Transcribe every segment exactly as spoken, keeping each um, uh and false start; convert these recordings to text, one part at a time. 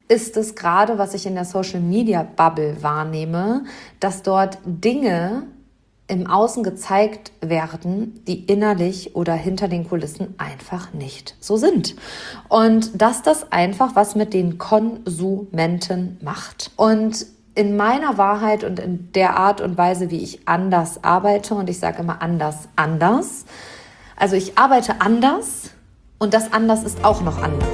ist es gerade, was ich in der Social-Media-Bubble wahrnehme, dass dort Dinge im Außen gezeigt werden, die innerlich oder hinter den Kulissen einfach nicht so sind. Und dass das einfach was mit den Konsumenten macht. Und in meiner Wahrheit und in der Art und Weise, wie ich anders arbeite, und ich sage immer anders, anders, also ich arbeite anders und das anders ist auch noch anders.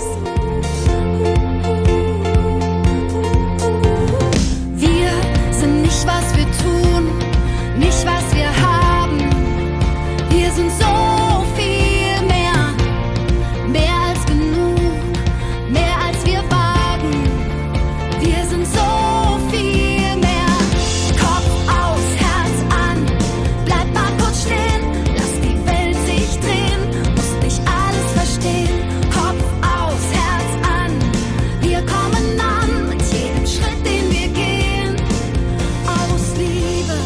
Wir sind nicht, was wir tun, nicht, was wir haben. Wir sind so viel mehr, mehr als genug, mehr als wir wagen. Wir sind so viel mehr. Kopf aus, Herz an, bleib mal kurz stehen, lass die Welt sich drehen, musst nicht alles verstehen. Kopf aus, Herz an, wir kommen an mit jedem Schritt, den wir gehen, aus Liebe.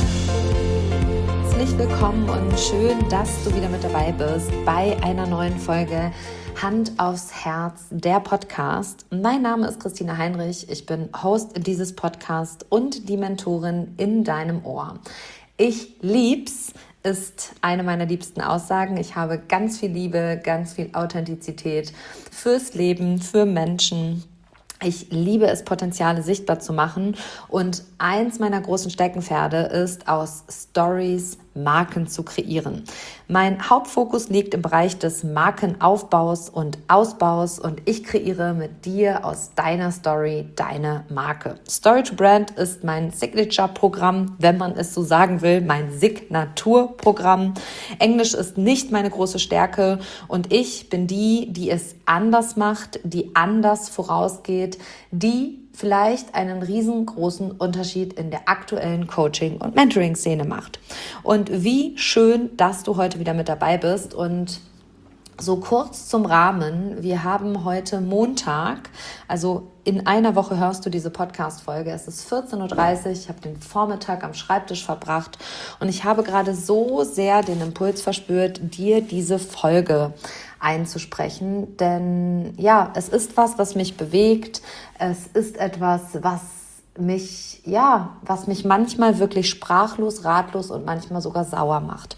Herzlich willkommen und schön, dass du wieder mit dabei bist bei einer neuen Folge Hand aufs Herz, der Podcast. Mein Name ist Christine Heinrich, ich bin Host dieses Podcasts und die Mentorin in deinem Ohr. Ich lieb's, ist eine meiner liebsten Aussagen. Ich habe ganz viel Liebe, ganz viel Authentizität fürs Leben, für Menschen. Ich liebe es, Potenziale sichtbar zu machen, und eins meiner großen Steckenpferde ist, aus Stories Marken zu kreieren. Mein Hauptfokus liegt im Bereich des Markenaufbaus und Ausbaus, und ich kreiere mit dir aus deiner Story deine Marke. Story to Brand ist mein Signature-Programm, wenn man es so sagen will, mein Signaturprogramm. Englisch ist nicht meine große Stärke, und ich bin die, die es anders macht, die anders vorausgeht, die vielleicht einen riesengroßen Unterschied in der aktuellen Coaching- und Mentoring-Szene macht. Und wie schön, dass du heute wieder mit dabei bist. Und so kurz zum Rahmen: Wir haben heute Montag, also in einer Woche hörst du diese Podcast-Folge. Es ist vierzehn Uhr dreißig, ich habe den Vormittag am Schreibtisch verbracht und ich habe gerade so sehr den Impuls verspürt, dir diese Folge einzusprechen. Denn ja, es ist was, was mich bewegt. Es ist etwas, was mich, ja, was mich manchmal wirklich sprachlos, ratlos und manchmal sogar sauer macht.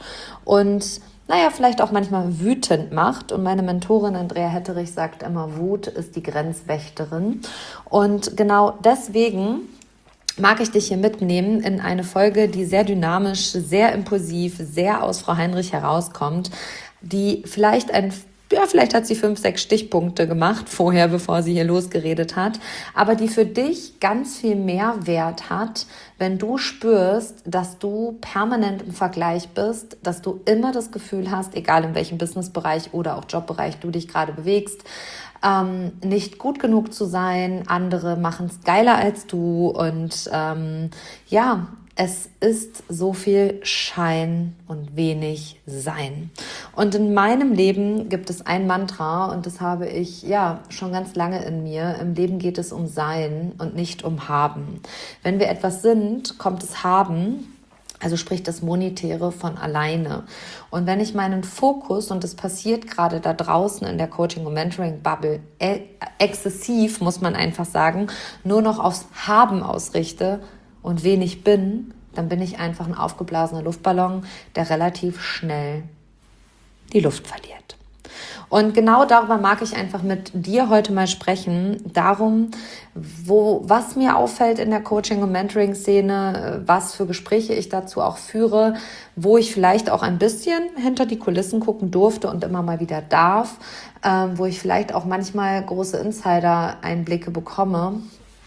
Und naja, vielleicht auch manchmal wütend macht. Und meine Mentorin Andrea Hetterich sagt immer, Wut ist die Grenzwächterin. Und genau deswegen mag ich dich hier mitnehmen in eine Folge, die sehr dynamisch, sehr impulsiv, sehr aus Frau Heinrich herauskommt, die vielleicht ein Ja, vielleicht hat sie fünf, sechs Stichpunkte gemacht vorher, bevor sie hier losgeredet hat, aber die für dich ganz viel Mehrwert hat, wenn du spürst, dass du permanent im Vergleich bist, dass du immer das Gefühl hast, egal in welchem Businessbereich oder auch Jobbereich du dich gerade bewegst, ähm, nicht gut genug zu sein, andere machen es geiler als du, und ähm, ja, es ist so viel Schein und wenig Sein. Und in meinem Leben gibt es ein Mantra, und das habe ich ja schon ganz lange in mir. Im Leben geht es um Sein und nicht um Haben. Wenn wir etwas sind, kommt es Haben, also sprich das Monetäre, von alleine. Und wenn ich meinen Fokus, und das passiert gerade da draußen in der Coaching- und Mentoring-Bubble, e- exzessiv, muss man einfach sagen, nur noch aufs Haben ausrichte und wenig bin, dann bin ich einfach ein aufgeblasener Luftballon, der relativ schnell die Luft verliert. Und genau darüber mag ich einfach mit dir heute mal sprechen, darum, wo, was mir auffällt in der Coaching- und Mentoring-Szene, was für Gespräche ich dazu auch führe, wo ich vielleicht auch ein bisschen hinter die Kulissen gucken durfte und immer mal wieder darf, ähm, wo ich vielleicht auch manchmal große Insider-Einblicke bekomme.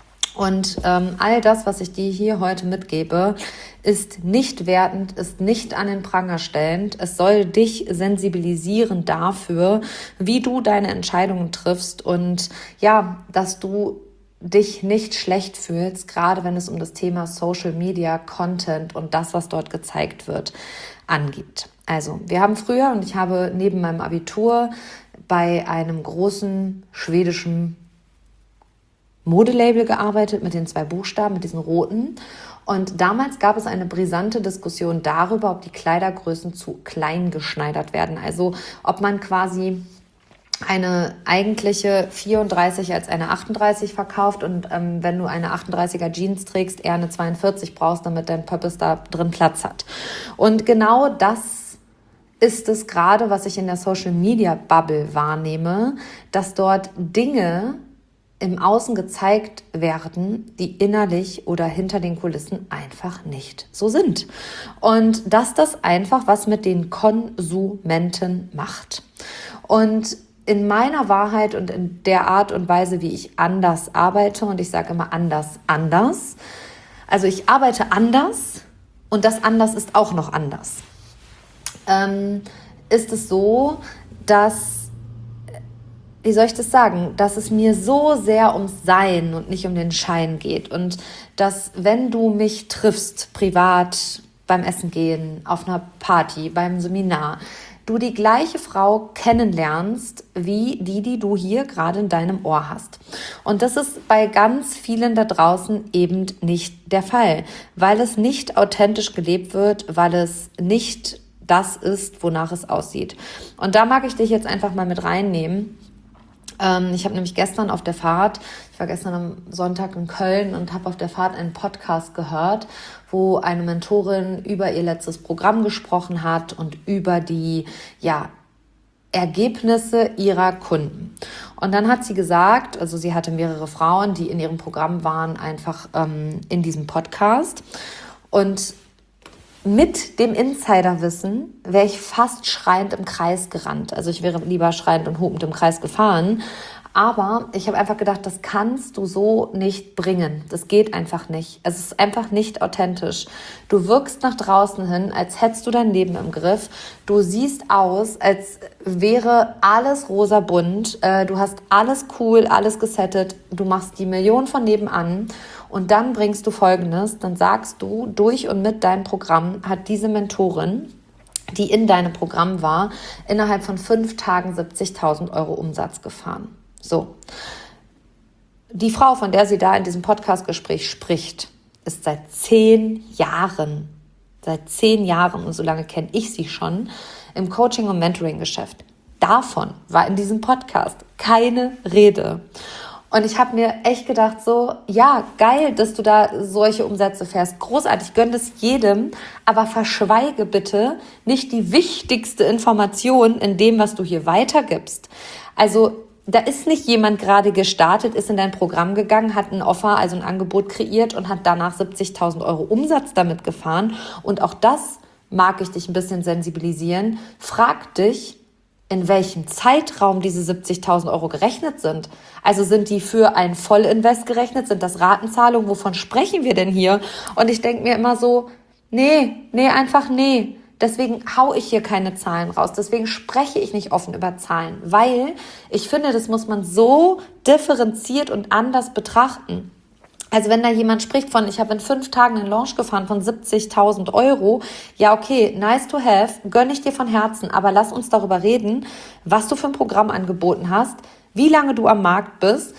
Und ähm, all das, was ich dir hier heute mitgebe, ist nicht wertend, ist nicht an den Pranger stellend. Es soll dich sensibilisieren dafür, wie du deine Entscheidungen triffst, und ja, dass du dich nicht schlecht fühlst, gerade wenn es um das Thema Social Media, Content und das, was dort gezeigt wird, angeht. Also, wir haben früher, und ich habe neben meinem Abitur bei einem großen schwedischen Modelabel gearbeitet mit den zwei Buchstaben, mit diesen roten. Und damals gab es eine brisante Diskussion darüber, ob die Kleidergrößen zu klein geschneidert werden. Also ob man quasi eine eigentliche vierunddreißig als eine achtunddreißig verkauft und ähm, wenn du eine achtunddreißiger Jeans trägst, eher eine zweiundvierzig brauchst, damit dein Purpose da drin Platz hat. Und genau das ist es gerade, was ich in der Social-Media-Bubble wahrnehme, dass dort Dinge im Außen gezeigt werden, die innerlich oder hinter den Kulissen einfach nicht so sind. Und dass das einfach was mit den Konsumenten macht. Und in meiner Wahrheit und in der Art und Weise, wie ich anders arbeite, und ich sage immer anders, anders, also ich arbeite anders und das anders ist auch noch anders, ähm, ist es so, dass, wie soll ich das sagen, dass es mir so sehr ums Sein und nicht um den Schein geht und dass, wenn du mich triffst, privat, beim Essen gehen, auf einer Party, beim Seminar, du die gleiche Frau kennenlernst, wie die, die du hier gerade in deinem Ohr hast. Und das ist bei ganz vielen da draußen eben nicht der Fall, weil es nicht authentisch gelebt wird, weil es nicht das ist, wonach es aussieht. Und da mag ich dich jetzt einfach mal mit reinnehmen. Ähm, ich habe nämlich gestern auf der Fahrt, ich war gestern am Sonntag in Köln und habe auf der Fahrt einen Podcast gehört, wo eine Mentorin über ihr letztes Programm gesprochen hat und über die ja, Ergebnisse ihrer Kunden. Und dann hat sie gesagt, also sie hatte mehrere Frauen, die in ihrem Programm waren, einfach ähm, in diesem Podcast. Und mit dem Insiderwissen wäre ich fast schreiend im Kreis gerannt. Also ich wäre lieber schreiend und hupend im Kreis gefahren. Aber ich habe einfach gedacht, das kannst du so nicht bringen. Das geht einfach nicht. Es ist einfach nicht authentisch. Du wirkst nach draußen hin, als hättest du dein Leben im Griff. Du siehst aus, als wäre alles rosabunt. Du hast alles cool, alles gesettet. Du machst die Million von nebenan. Und dann bringst du Folgendes. Dann sagst du, durch und mit deinem Programm hat diese Mentorin, die in deinem Programm war, innerhalb von fünf Tagen siebzigtausend Euro Umsatz gefahren. So, die Frau, von der sie da in diesem Podcast-Gespräch spricht, ist seit zehn Jahren, seit zehn Jahren, und so lange kenne ich sie schon, im Coaching- und Mentoring-Geschäft. Davon war in diesem Podcast keine Rede. Und ich habe mir echt gedacht, so, ja, geil, dass du da solche Umsätze fährst. Großartig, gönn das jedem, aber verschweige bitte nicht die wichtigste Information in dem, was du hier weitergibst. Also, da ist nicht jemand gerade gestartet, ist in dein Programm gegangen, hat ein Offer, also ein Angebot kreiert und hat danach siebzigtausend Euro Umsatz damit gefahren. Und auch das mag ich dich ein bisschen sensibilisieren. Frag dich, in welchem Zeitraum diese siebzigtausend Euro gerechnet sind. Also sind die für ein Vollinvest gerechnet? Sind das Ratenzahlungen? Wovon sprechen wir denn hier? Und ich denke mir immer so, nee, nee, einfach nee. Deswegen hau ich hier keine Zahlen raus. Deswegen spreche ich nicht offen über Zahlen, weil ich finde, das muss man so differenziert und anders betrachten. Also wenn da jemand spricht von, ich habe in fünf Tagen einen Launch gefahren von siebzigtausend Euro, ja okay, nice to have, gönne ich dir von Herzen, aber lass uns darüber reden, was du für ein Programm angeboten hast, wie lange du am Markt bist,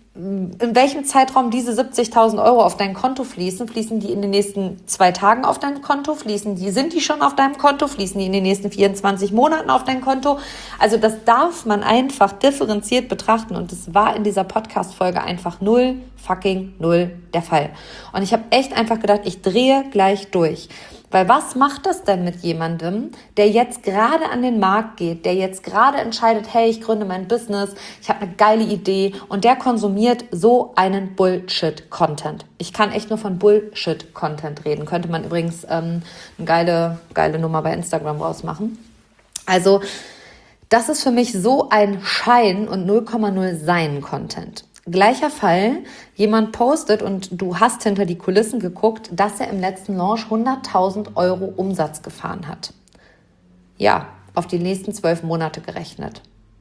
in welchem Zeitraum diese siebzigtausend Euro auf dein Konto fließen. Fließen die in den nächsten zwei Tagen auf dein Konto? Fließen die, sind die schon auf deinem Konto? Fließen die in den nächsten vierundzwanzig Monaten auf dein Konto? Also das darf man einfach differenziert betrachten und das war in dieser Podcast-Folge einfach null fucking null der Fall. Und ich habe echt einfach gedacht, ich drehe gleich durch. Weil was macht das denn mit jemandem, der jetzt gerade an den Markt geht, der jetzt gerade entscheidet, hey, ich gründe mein Business, ich habe eine geile Idee und der konsumiert so einen Bullshit-Content. Ich kann echt nur von Bullshit-Content reden. Könnte man übrigens ähm, eine geile, geile Nummer bei Instagram rausmachen. Also das ist für mich so ein Schein und null Komma null Sein-Content. Gleicher Fall, jemand postet und du hast hinter die Kulissen geguckt, dass er im letzten Launch hunderttausend Euro Umsatz gefahren hat. Ja, auf die nächsten zwölf Monate gerechnet.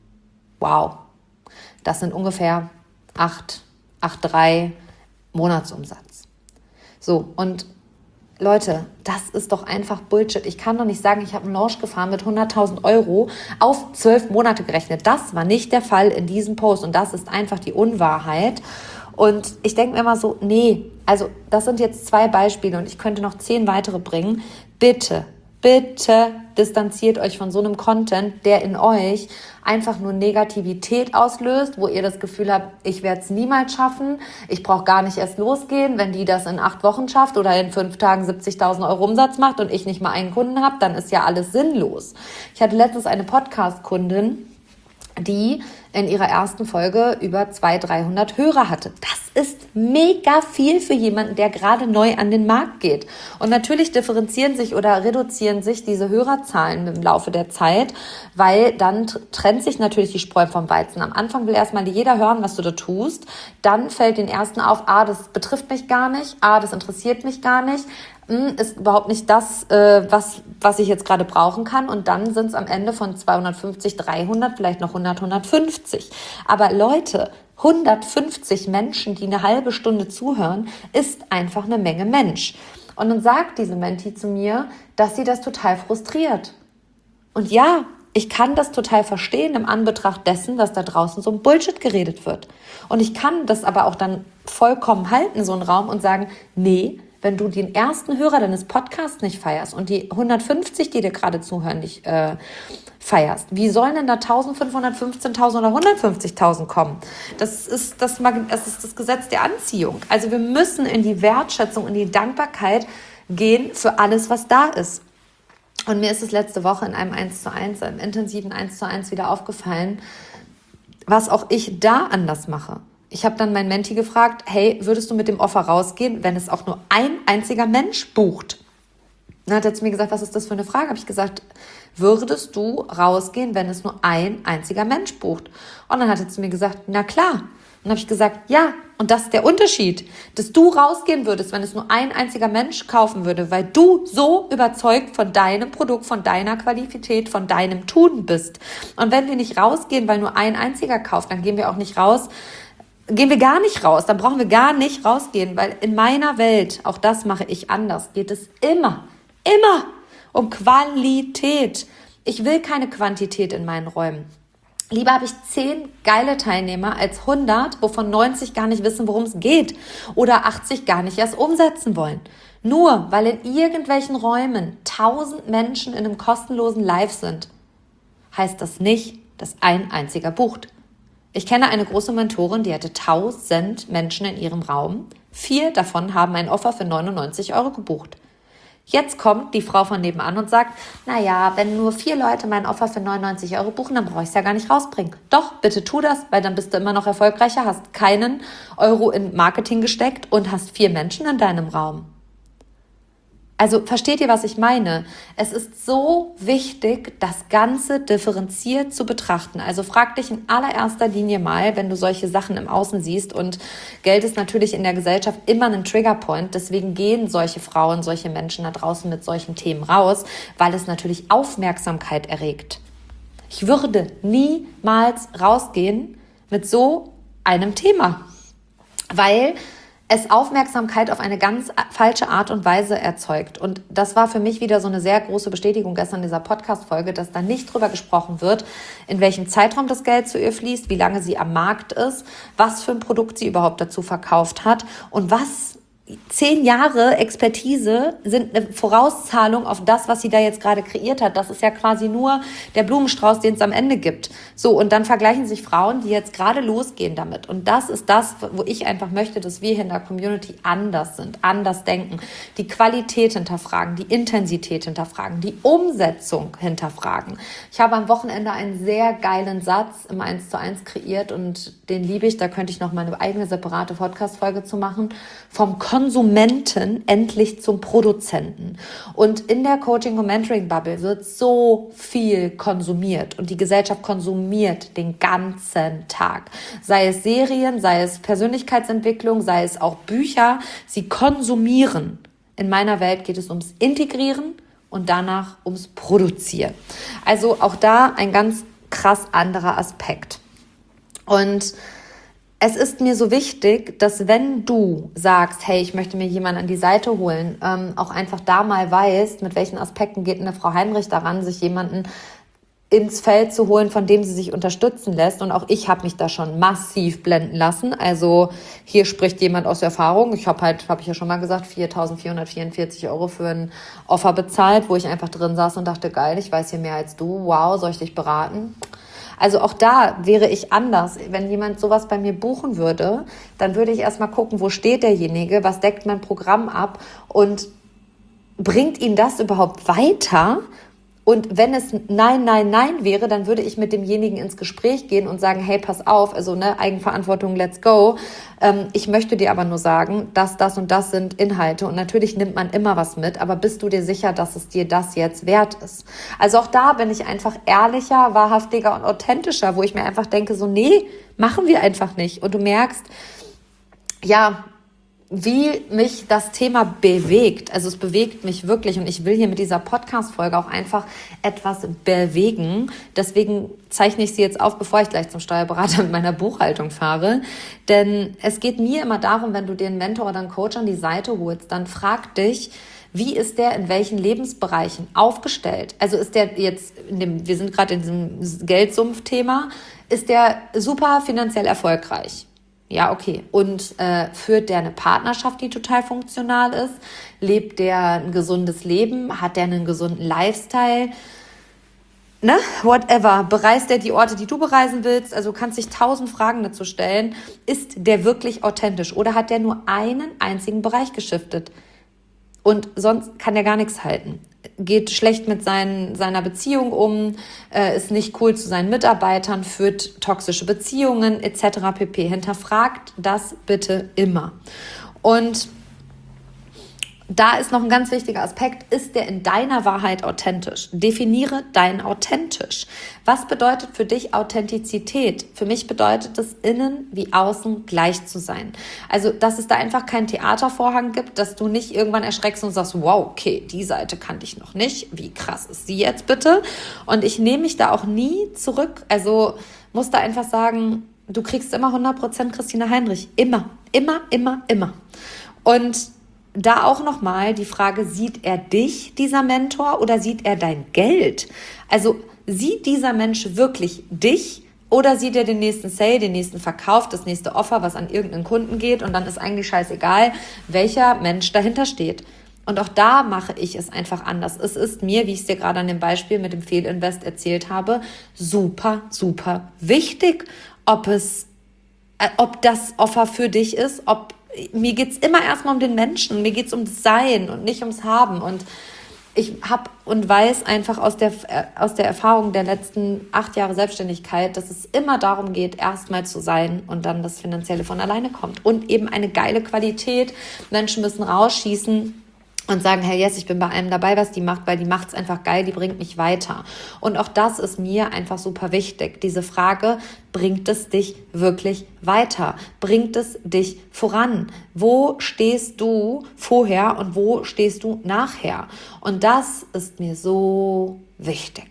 Wow, das sind ungefähr acht, acht Komma drei Monatsumsatz. So, und Leute, das ist doch einfach Bullshit. Ich kann doch nicht sagen, ich habe einen Launch gefahren mit hunderttausend Euro auf zwölf Monate gerechnet. Das war nicht der Fall in diesem Post und das ist einfach die Unwahrheit. Und ich denke mir immer so, nee, also das sind jetzt zwei Beispiele und ich könnte noch zehn weitere bringen. Bitte, bitte distanziert euch von so einem Content, der in euch einfach nur Negativität auslöst, wo ihr das Gefühl habt, ich werde es niemals schaffen, ich brauche gar nicht erst losgehen. Wenn die das in acht Wochen schafft oder in fünf Tagen siebzigtausend Euro Umsatz macht und ich nicht mal einen Kunden habe, dann ist ja alles sinnlos. Ich hatte letztens eine Podcast-Kundin, die in ihrer ersten Folge über zweihundert, dreihundert Hörer hatte. Das ist mega viel für jemanden, der gerade neu an den Markt geht. Und natürlich differenzieren sich oder reduzieren sich diese Hörerzahlen im Laufe der Zeit, weil dann trennt sich natürlich die Spreu vom Weizen. Am Anfang will erstmal jeder hören, was du da tust. Dann fällt den ersten auf, ah, das betrifft mich gar nicht, ah, das interessiert mich gar nicht. Ist überhaupt nicht das, was, was ich jetzt gerade brauchen kann. Und dann sind es am Ende von zweihundertfünfzig, dreihundert, vielleicht noch hundert, hundertfünfzig. Aber Leute, hundertfünfzig Menschen, die eine halbe Stunde zuhören, ist einfach eine Menge Mensch. Und dann sagt diese Menti zu mir, dass sie das total frustriert. Und ja, ich kann das total verstehen im Anbetracht dessen, dass da draußen so ein Bullshit geredet wird. Und ich kann das aber auch dann vollkommen halten, so einen Raum, und sagen, nee, wenn du den ersten Hörer deines Podcasts nicht feierst und die hundertfünfzig, die dir gerade zuhören, nicht äh, feierst, wie sollen denn da eintausendfünfhundert, fünfzehntausend oder hundertfünfzigtausend kommen? Das ist das, das ist das Gesetz der Anziehung. Also wir müssen in die Wertschätzung, in die Dankbarkeit gehen für alles, was da ist. Und mir ist es letzte Woche in einem eins zu eins, einem intensiven eins zu eins wieder aufgefallen, was auch ich da anders mache. Ich habe dann meinen Menti gefragt, hey, würdest du mit dem Offer rausgehen, wenn es auch nur ein einziger Mensch bucht? Dann hat er zu mir gesagt, was ist das für eine Frage? Habe ich gesagt, würdest du rausgehen, wenn es nur ein einziger Mensch bucht? Und dann hat er zu mir gesagt, na klar. Und dann habe ich gesagt, ja, und das ist der Unterschied, dass du rausgehen würdest, wenn es nur ein einziger Mensch kaufen würde, weil du so überzeugt von deinem Produkt, von deiner Qualität, von deinem Tun bist. Und wenn wir nicht rausgehen, weil nur ein einziger kauft, dann gehen wir auch nicht raus, Gehen wir gar nicht raus, dann brauchen wir gar nicht rausgehen, weil in meiner Welt, auch das mache ich anders, geht es immer, immer um Qualität. Ich will keine Quantität in meinen Räumen. Lieber habe ich zehn geile Teilnehmer als hundert, wovon neunzig gar nicht wissen, worum es geht oder achtzig gar nicht erst umsetzen wollen. Nur weil in irgendwelchen Räumen tausend Menschen in einem kostenlosen Live sind, heißt das nicht, dass ein einziger bucht. Ich kenne eine große Mentorin, die hatte tausend Menschen in ihrem Raum. Vier davon haben ein Offer für neunundneunzig Euro gebucht. Jetzt kommt die Frau von nebenan und sagt, naja, wenn nur vier Leute mein Offer für neunundneunzig Euro buchen, dann brauche ich es ja gar nicht rausbringen. Doch, bitte tu das, weil dann bist du immer noch erfolgreicher, hast keinen Euro in Marketing gesteckt und hast vier Menschen in deinem Raum. Also versteht ihr, was ich meine? Es ist so wichtig, das Ganze differenziert zu betrachten. Also frag dich in allererster Linie mal, wenn du solche Sachen im Außen siehst, und Geld ist natürlich in der Gesellschaft immer ein Triggerpoint, deswegen gehen solche Frauen, solche Menschen da draußen mit solchen Themen raus, weil es natürlich Aufmerksamkeit erregt. Ich würde niemals rausgehen mit so einem Thema, weil es Aufmerksamkeit auf eine ganz falsche Art und Weise erzeugt. Und das war für mich wieder so eine sehr große Bestätigung gestern in dieser Podcast-Folge, dass da nicht drüber gesprochen wird, in welchem Zeitraum das Geld zu ihr fließt, wie lange sie am Markt ist, was für ein Produkt sie überhaupt dazu verkauft hat und was Zehn Jahre Expertise sind eine Vorauszahlung auf das, was sie da jetzt gerade kreiert hat. Das ist ja quasi nur der Blumenstrauß, den es am Ende gibt. So, und dann vergleichen sich Frauen, die jetzt gerade losgehen damit. Und das ist das, wo ich einfach möchte, dass wir hier in der Community anders sind, anders denken, die Qualität hinterfragen, die Intensität hinterfragen, die Umsetzung hinterfragen. Ich habe am Wochenende einen sehr geilen Satz im eins zu eins kreiert und den liebe ich. Da könnte ich noch mal eine eigene separate Podcast-Folge zu machen. Vom Konsumenten endlich zum Produzenten. Und in der Coaching- und Mentoring-Bubble wird so viel konsumiert und die Gesellschaft konsumiert den ganzen Tag. Sei es Serien, sei es Persönlichkeitsentwicklung, sei es auch Bücher. Sie konsumieren. In meiner Welt geht es ums Integrieren und danach ums Produzieren. Also auch da ein ganz krass anderer Aspekt. Und es ist mir so wichtig, dass wenn du sagst, hey, ich möchte mir jemanden an die Seite holen, ähm, auch einfach da mal weißt, mit welchen Aspekten geht eine Frau Heinrich daran, sich jemanden ins Feld zu holen, von dem sie sich unterstützen lässt. Und auch ich habe mich da schon massiv blenden lassen. Also hier spricht jemand aus Erfahrung. Ich habe halt, habe ich ja schon mal gesagt, viertausendvierhundertvierundvierzig Euro für ein Offer bezahlt, wo ich einfach drin saß und dachte, geil, ich weiß hier mehr als du. Wow, soll ich dich beraten? Also auch da wäre ich anders. Wenn jemand sowas bei mir buchen würde, dann würde ich erstmal gucken, wo steht derjenige, was deckt mein Programm ab und bringt ihn das überhaupt weiter? Und wenn es nein, nein, nein wäre, dann würde ich mit demjenigen ins Gespräch gehen und sagen, hey, pass auf, also ne, Eigenverantwortung, let's go. Ähm, ich möchte dir aber nur sagen, dass das und das sind Inhalte. Und natürlich nimmt man immer was mit, aber bist du dir sicher, dass es dir das jetzt wert ist? Also auch da bin ich einfach ehrlicher, wahrhaftiger und authentischer, wo ich mir einfach denke, so nee, machen wir einfach nicht. Und du merkst, ja, wie mich das Thema bewegt. Also es bewegt mich wirklich und ich will hier mit dieser Podcast-Folge auch einfach etwas bewegen. Deswegen zeichne ich sie jetzt auf, bevor ich gleich zum Steuerberater mit meiner Buchhaltung fahre. Denn es geht mir immer darum, wenn du dir einen Mentor oder einen Coach an die Seite holst, dann frag dich, wie ist der in welchen Lebensbereichen aufgestellt? Also ist der jetzt, in dem, wir sind gerade in diesem Geldsumpf-Thema, ist der super finanziell erfolgreich? Ja, okay. Und äh, führt der eine Partnerschaft, die total funktional ist? Lebt der ein gesundes Leben? Hat der einen gesunden Lifestyle? Ne? Whatever. Bereist der die Orte, die du bereisen willst? Also du kannst dich tausend Fragen dazu stellen. Ist der wirklich authentisch? Oder hat der nur einen einzigen Bereich geschiftet? Und sonst kann der gar nichts halten. Geht schlecht mit seinen, seiner Beziehung um, äh, ist nicht cool zu seinen Mitarbeitern, führt toxische Beziehungen et cetera pp. Hinterfragt das bitte immer. Und da ist noch ein ganz wichtiger Aspekt, ist der in deiner Wahrheit authentisch? Definiere dein authentisch. Was bedeutet für dich Authentizität? Für mich bedeutet es, innen wie außen gleich zu sein. Also, dass es da einfach keinen Theatervorhang gibt, dass du nicht irgendwann erschreckst und sagst, wow, okay, die Seite kannte ich noch nicht. Wie krass ist sie jetzt bitte? Und ich nehme mich da auch nie zurück. Also, muss da einfach sagen, du kriegst immer hundert Prozent Christina Heinrich. Immer, immer, immer, immer. Und da auch nochmal die Frage, sieht er dich, dieser Mentor, oder sieht er dein Geld? Also sieht dieser Mensch wirklich dich oder sieht er den nächsten Sale, den nächsten Verkauf, das nächste Offer, was an irgendeinen Kunden geht und dann ist eigentlich scheißegal, welcher Mensch dahinter steht. Und auch da mache ich es einfach anders. Es ist mir, wie ich es dir gerade an dem Beispiel mit dem Fehlinvest erzählt habe, super, super wichtig, ob es, äh, ob das Offer für dich ist, ob mir geht's immer erstmal um den Menschen, mir geht's ums Sein und nicht ums Haben. Und ich habe und weiß einfach aus der, aus der Erfahrung der letzten acht Jahre Selbstständigkeit, dass es immer darum geht, erstmal zu sein und dann das Finanzielle von alleine kommt. Und eben eine geile Qualität. Menschen müssen rausschießen und sagen, hey, yes, ich bin bei einem dabei, was die macht, weil die macht's einfach geil, die bringt mich weiter. Und auch das ist mir einfach super wichtig. Diese Frage, bringt es dich wirklich weiter? Bringt es dich voran? Wo stehst du vorher und wo stehst du nachher? Und das ist mir so wichtig.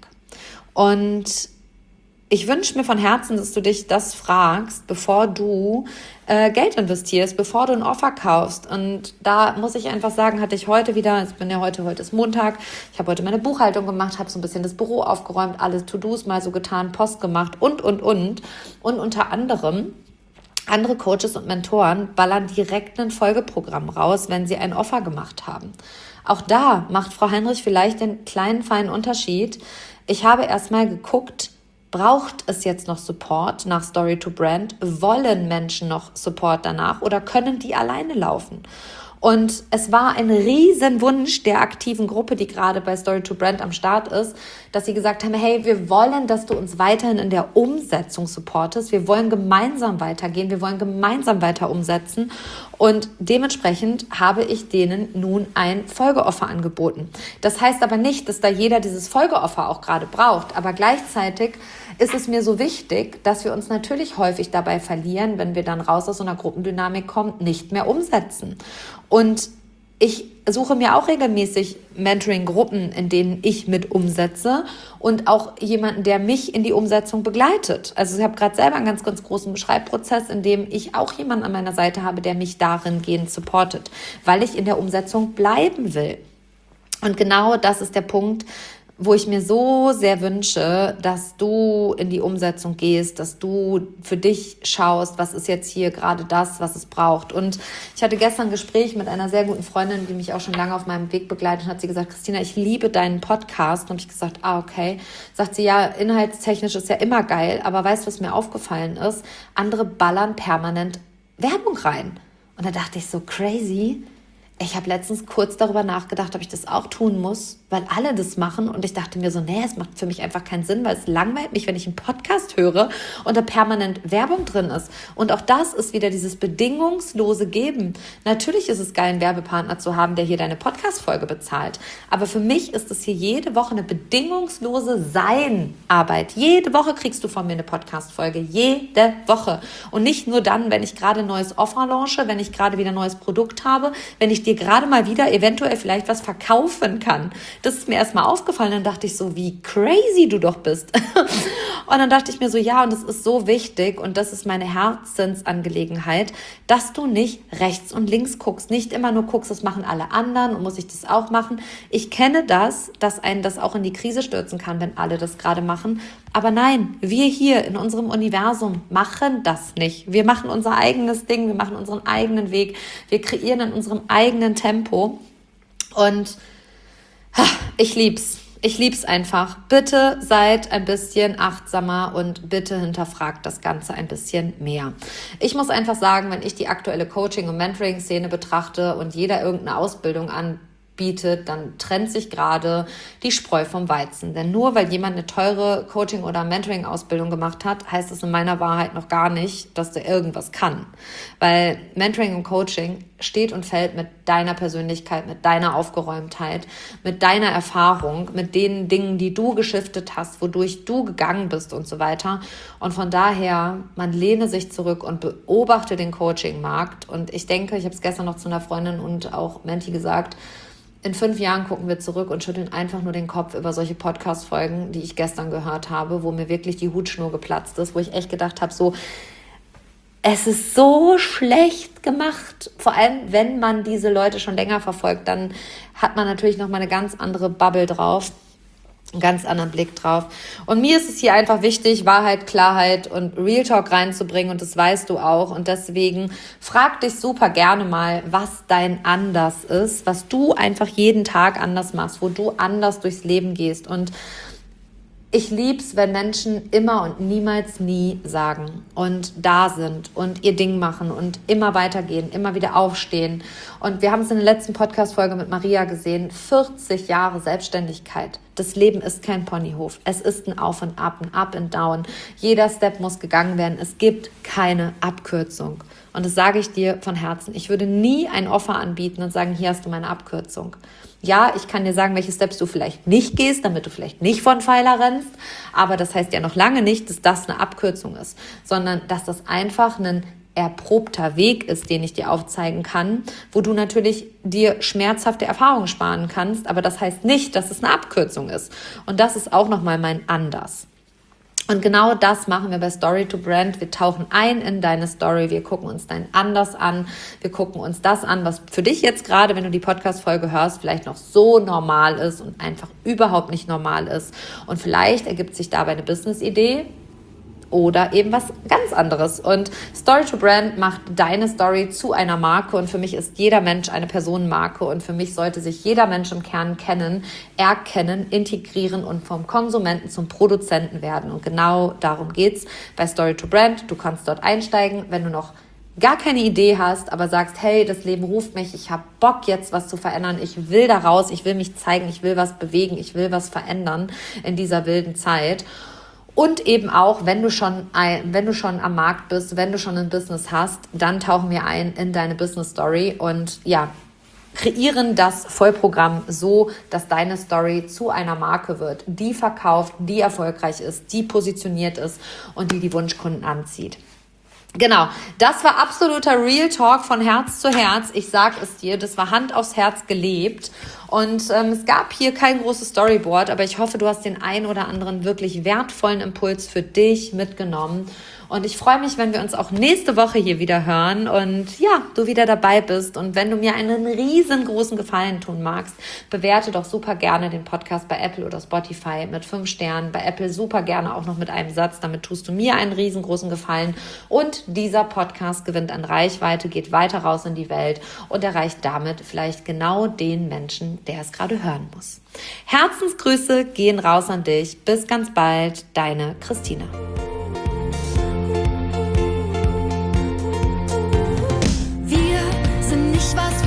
Und ich wünsche mir von Herzen, dass du dich das fragst, bevor du äh, Geld investierst, bevor du ein Offer kaufst. Und da muss ich einfach sagen, hatte ich heute wieder, ich bin ja heute, heute ist Montag, ich habe heute meine Buchhaltung gemacht, habe so ein bisschen das Büro aufgeräumt, alle To-Dos mal so getan, Post gemacht und, und, und. Und unter anderem andere Coaches und Mentoren ballern direkt ein Folgeprogramm raus, wenn sie ein Offer gemacht haben. Auch da macht Frau Heinrich vielleicht den kleinen, feinen Unterschied. Ich habe erstmal geguckt, braucht es jetzt noch Support nach Story to Brand? Wollen Menschen noch Support danach oder können die alleine laufen? Und es war ein Riesenwunsch der aktiven Gruppe, die gerade bei Story to Brand am Start ist, dass sie gesagt haben, hey, wir wollen, dass du uns weiterhin in der Umsetzung supportest. Wir wollen gemeinsam weitergehen. Wir wollen gemeinsam weiter umsetzen. Und dementsprechend habe ich denen nun ein Folgeoffer angeboten. Das heißt aber nicht, dass da jeder dieses Folgeoffer auch gerade braucht. Aber gleichzeitig ist es mir so wichtig, dass wir uns natürlich häufig dabei verlieren, wenn wir dann raus aus so einer Gruppendynamik kommen, nicht mehr umsetzen. Und ich suche mir auch regelmäßig Mentoring-Gruppen, in denen ich mit umsetze und auch jemanden, der mich in die Umsetzung begleitet. Also ich habe gerade selber einen ganz, ganz großen Schreibprozess, in dem ich auch jemanden an meiner Seite habe, der mich darin gehend supportet, weil ich in der Umsetzung bleiben will. Und genau das ist der Punkt, wo ich mir so sehr wünsche, dass du in die Umsetzung gehst, dass du für dich schaust, was ist jetzt hier gerade das, was es braucht. Und ich hatte gestern ein Gespräch mit einer sehr guten Freundin, die mich auch schon lange auf meinem Weg begleitet, und hat sie gesagt, Christina, ich liebe deinen Podcast. Und ich gesagt, ah, okay. Sagt sie, ja, inhaltstechnisch ist ja immer geil, aber weißt du, was mir aufgefallen ist? Andere ballern permanent Werbung rein. Und da dachte ich so, crazy. Ich habe letztens kurz darüber nachgedacht, ob ich das auch tun muss, weil alle das machen. Und ich dachte mir so, nee, es macht für mich einfach keinen Sinn, weil es langweilt mich, wenn ich einen Podcast höre und da permanent Werbung drin ist. Und auch das ist wieder dieses bedingungslose Geben. Natürlich ist es geil, einen Werbepartner zu haben, der hier deine Podcast-Folge bezahlt. Aber für mich ist es hier jede Woche eine bedingungslose Sein-Arbeit. Jede Woche kriegst du von mir eine Podcast-Folge. Jede Woche. Und nicht nur dann, wenn ich gerade ein neues Offer launche, wenn ich gerade wieder ein neues Produkt habe, wenn ich dir gerade mal wieder eventuell vielleicht was verkaufen kann. Das ist mir erstmal aufgefallen. Dann dachte ich so, wie crazy du doch bist. Und dann dachte ich mir so, ja, und das ist so wichtig und das ist meine Herzensangelegenheit, dass du nicht rechts und links guckst. Nicht immer nur guckst, das machen alle anderen und muss ich das auch machen. Ich kenne das, dass einen das auch in die Krise stürzen kann, wenn alle das gerade machen. Aber nein, wir hier in unserem Universum machen das nicht. Wir machen unser eigenes Ding, wir machen unseren eigenen Weg, wir kreieren in unserem eigenen Tempo. Und ich lieb's. Ich lieb's einfach. Bitte seid ein bisschen achtsamer und bitte hinterfragt das Ganze ein bisschen mehr. Ich muss einfach sagen, wenn ich die aktuelle Coaching- und Mentoring-Szene betrachte und jeder irgendeine Ausbildung anbietet, dann trennt sich gerade die Spreu vom Weizen. Denn nur weil jemand eine teure Coaching- oder Mentoring-Ausbildung gemacht hat, heißt es in meiner Wahrheit noch gar nicht, dass der irgendwas kann. Weil Mentoring und Coaching steht und fällt mit deiner Persönlichkeit, mit deiner Aufgeräumtheit, mit deiner Erfahrung, mit den Dingen, die du geschiftet hast, wodurch du gegangen bist und so weiter. Und von daher, man lehne sich zurück und beobachte den Coaching-Markt. Und ich denke, ich habe es gestern noch zu einer Freundin und auch Menti gesagt, in fünf Jahren gucken wir zurück und schütteln einfach nur den Kopf über solche Podcast-Folgen, die ich gestern gehört habe, wo mir wirklich die Hutschnur geplatzt ist, wo ich echt gedacht habe, so, es ist so schlecht gemacht. Vor allem, wenn man diese Leute schon länger verfolgt, dann hat man natürlich nochmal eine ganz andere Bubble drauf, einen ganz anderen Blick drauf. Und mir ist es hier einfach wichtig, Wahrheit, Klarheit und Real Talk reinzubringen und das weißt du auch. Und deswegen frag dich super gerne mal, was dein Anders ist, was du einfach jeden Tag anders machst, wo du anders durchs Leben gehst. Und ich lieb's, wenn Menschen immer und niemals nie sagen und da sind und ihr Ding machen und immer weitergehen, immer wieder aufstehen. Und wir haben es in der letzten Podcast-Folge mit Maria gesehen, vierzig Jahre Selbstständigkeit. Das Leben ist kein Ponyhof. Es ist ein Auf und Ab, ein Up and Down. Jeder Step muss gegangen werden. Es gibt keine Abkürzung. Und das sage ich dir von Herzen. Ich würde nie ein Offer anbieten und sagen, hier hast du meine Abkürzung. Ja, ich kann dir sagen, welche Steps du vielleicht nicht gehst, damit du vielleicht nicht von Pfeiler rennst. Aber das heißt ja noch lange nicht, dass das eine Abkürzung ist, sondern dass das einfach ein erprobter Weg ist, den ich dir aufzeigen kann, wo du natürlich dir schmerzhafte Erfahrungen sparen kannst. Aber das heißt nicht, dass es eine Abkürzung ist. Und das ist auch nochmal mein Anders. Und genau das machen wir bei Story to Brand. Wir tauchen ein in deine Story, wir gucken uns dein Anders an, wir gucken uns das an, was für dich jetzt gerade, wenn du die Podcast-Folge hörst, vielleicht noch so normal ist und einfach überhaupt nicht normal ist. Und vielleicht ergibt sich dabei eine Business-Idee oder eben was ganz anderes. Und Story to Brand macht deine Story zu einer Marke und für mich ist jeder Mensch eine Personenmarke und für mich sollte sich jeder Mensch im Kern kennen, erkennen, integrieren und vom Konsumenten zum Produzenten werden. Und genau darum geht's bei Story to Brand. Du kannst dort einsteigen, wenn du noch gar keine Idee hast, aber sagst, hey, das Leben ruft mich, ich habe Bock jetzt was zu verändern, ich will da raus, ich will mich zeigen, ich will was bewegen, ich will was verändern in dieser wilden Zeit. Und eben auch, wenn du schon ein, wenn du schon am Markt bist, wenn du schon ein Business hast, dann tauchen wir ein in deine Business Story und ja, kreieren das Vollprogramm so, dass deine Story zu einer Marke wird, die verkauft, die erfolgreich ist, die positioniert ist und die die Wunschkunden anzieht. Genau, das war absoluter Real Talk von Herz zu Herz. Ich sag es dir, das war Hand aufs Herz gelebt. Und ähm, es gab hier kein großes Storyboard, aber ich hoffe, du hast den ein oder anderen wirklich wertvollen Impuls für dich mitgenommen. Und ich freue mich, wenn wir uns auch nächste Woche hier wieder hören und ja, du wieder dabei bist. Und wenn du mir einen riesengroßen Gefallen tun magst, bewerte doch super gerne den Podcast bei Apple oder Spotify mit fünf Sternen. Bei Apple super gerne auch noch mit einem Satz. Damit tust du mir einen riesengroßen Gefallen. Und dieser Podcast gewinnt an Reichweite, geht weiter raus in die Welt und erreicht damit vielleicht genau den Menschen, der es gerade hören muss. Herzensgrüße gehen raus an dich. Bis ganz bald, deine Christina. Wir sind nicht was